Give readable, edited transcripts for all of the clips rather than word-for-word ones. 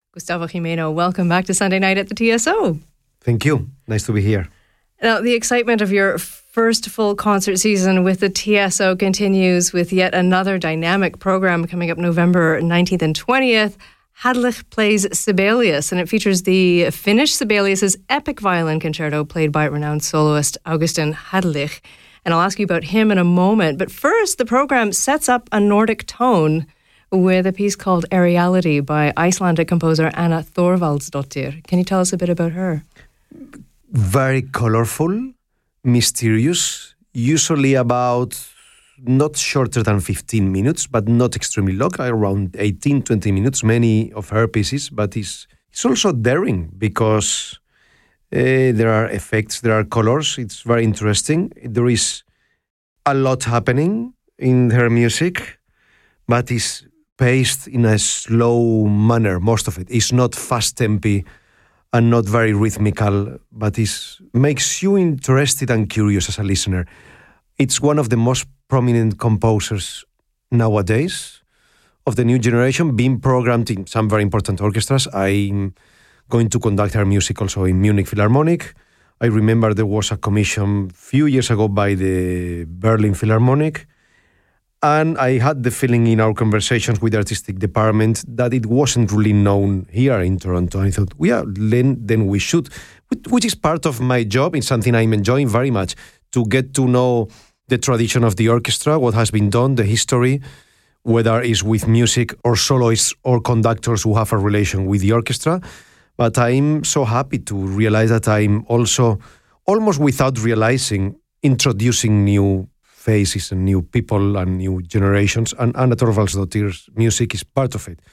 Gustavo Gimeno, welcome back to Sunday Night at the TSO. Thank you. Nice to be here. Now, the excitement of your first full concert season with the TSO continues with yet another dynamic program coming up November 19th and 20th. Hadlich plays Sibelius, and it features the Finnish Sibelius's epic violin concerto played by renowned soloist Augustin Hadlich. And I'll ask you about him in a moment. But first, the program sets up a Nordic tone with a piece called Aeriality by Icelandic composer Anna Thorvaldsdottir. Can you tell us a bit about her? Very colorful, mysterious, usually about not shorter than 15 minutes, but not extremely long, around 18, 20 minutes, many of her pieces. But it's also daring because there are effects, there are colors. It's very interesting. There is a lot happening in her music, but it's paced in a slow manner, most of it. It's not fast-tempo and not very rhythmical, but it makes you interested and curious as a listener. It's one of the most prominent composers nowadays of the new generation, being programmed in some very important orchestras. I'm going to conduct her music also in Munich Philharmonic. I remember there was a commission a few years ago by the Berlin Philharmonic, and I had the feeling in our conversations with the artistic department that it wasn't really known here in Toronto. I thought, then we should, which is part of my job. It's something I'm enjoying very much, to get to know the tradition of the orchestra, what has been done, the history, whether it's with music or soloists or conductors who have a relation with the orchestra. But I'm so happy to realize that I'm also, almost without realizing, introducing new faces and new people and new generations, and Anna Thorvaldsdottir's music is part of it.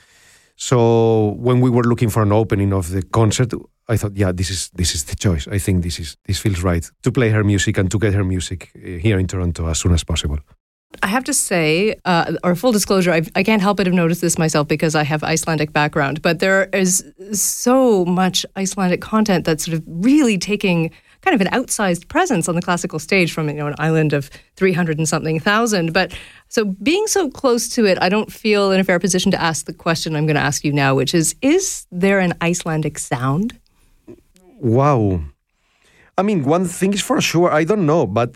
So when we were looking for an opening of the concert, I thought, this is the choice. I think this feels right, to play her music and to get her music here in Toronto as soon as possible. I have to say, or full disclosure, I can't help but have noticed this myself because I have Icelandic background, but there is so much Icelandic content that's sort of really taking kind of an outsized presence on the classical stage from, an island of 300 and something thousand. But so being so close to it, I don't feel in a fair position to ask the question I'm going to ask you now, which is there an Icelandic sound? Wow. I mean, one thing is for sure, I don't know, but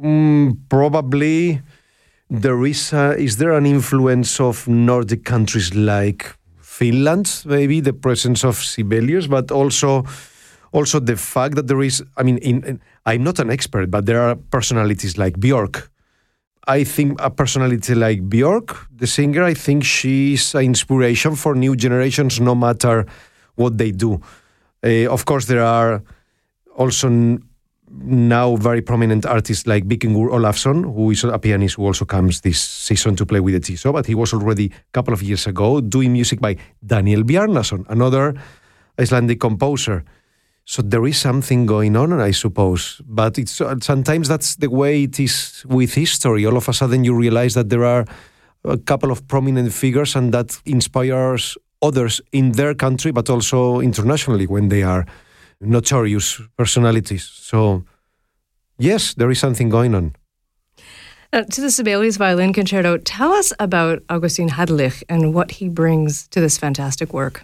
probably there is there an influence of Nordic countries like Finland, maybe the presence of Sibelius, but also the fact that there is, I'm not an expert, but there are personalities like Björk. I think a personality like Björk, the singer, I think she's an inspiration for new generations, no matter what they do. Of course, there are also now very prominent artists like Víkingur Ólafsson, who is a pianist who also comes this season to play with the TSO, but he was already a couple of years ago doing music by Daniel Bjarnason, another Icelandic composer. So there is something going on, I suppose. But it's sometimes that's the way it is with history. All of a sudden you realize that there are a couple of prominent figures and that inspires others in their country, but also internationally when they are notorious personalities. So, yes, there is something going on. To the Sibelius Violin Concerto, tell us about Augustin Hadlich and what he brings to this fantastic work.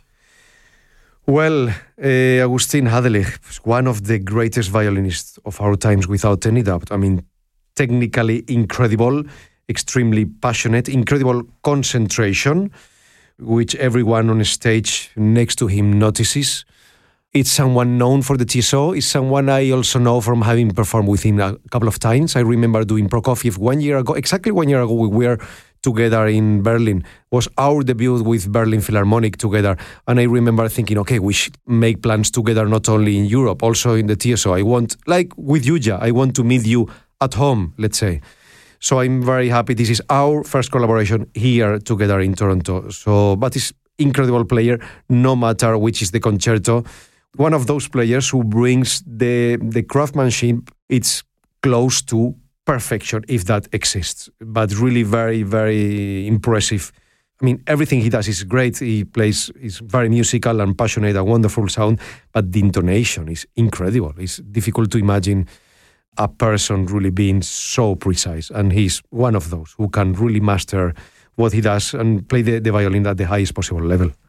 Well, Augustin Hadlich is one of the greatest violinists of our times, without any doubt. Technically incredible, extremely passionate, incredible concentration, which everyone on stage next to him notices. It's someone known for the TSO. It's someone I also know from having performed with him a couple of times. I remember doing Prokofiev 1 year ago. Exactly 1 year ago, we were together in Berlin. It was our debut with Berlin Philharmonic together. And I remember thinking, okay, we should make plans together, not only in Europe, also in the TSO. I want, like with Yuja, I want to meet you at home, let's say. So I'm very happy. This is our first collaboration here together in Toronto. But he's incredible player, no matter which is the concerto. One of those players who brings the craftsmanship, it's close to perfection, if that exists, but really very, very impressive. Everything he does is great. He plays, is very musical and passionate, a wonderful sound, but the intonation is incredible. It's difficult to imagine a person really being so precise, and he's one of those who can really master what he does and play the violin at the highest possible level.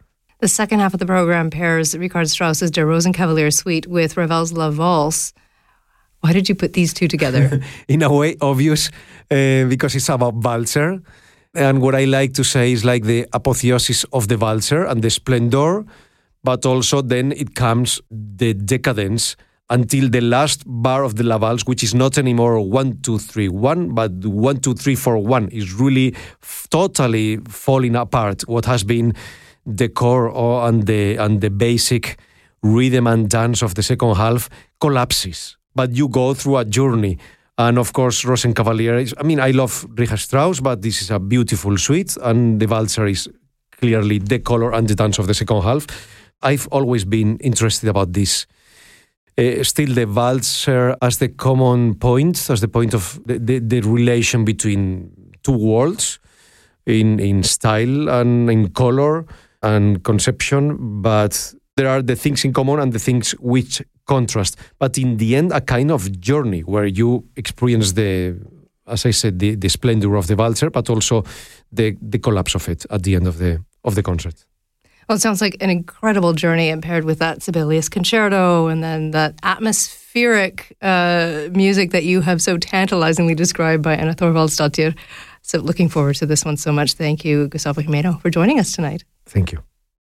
The second half of the program pairs Richard Strauss's Der Rosenkavalier Suite with Ravel's La Valse. Why did you put these two together? In a way, obvious, because it's about Walzer. And what I like to say is like the apotheosis of the Walzer and the splendor, but also then it comes the decadence until the last bar of the La Valse, which is not anymore 1, 2, 3, 1, but 1, 2, 3, 4, 1, is really totally falling apart. What has been the core and the basic rhythm and dance of the second half collapses. But you go through a journey. And of course, Rosenkavalier, I love Richard Strauss, but this is a beautiful suite, and the Walzer is clearly the color and the dance of the second half. I've always been interested about this. Still, the Walzer as the common point, as the point of the relation between two worlds in style and in color and conception, but there are the things in common and the things which contrast. But in the end, a kind of journey where you experience as I said, the splendor of the Walzer, but also the collapse of it at the end of the concert. Well, it sounds like an incredible journey, and paired with that Sibelius Concerto and then that atmospheric music that you have so tantalizingly described by Anna Thorvaldsdottir. So looking forward to this one so much. Thank you, Gustavo Gimeno, for joining us tonight. Thank you.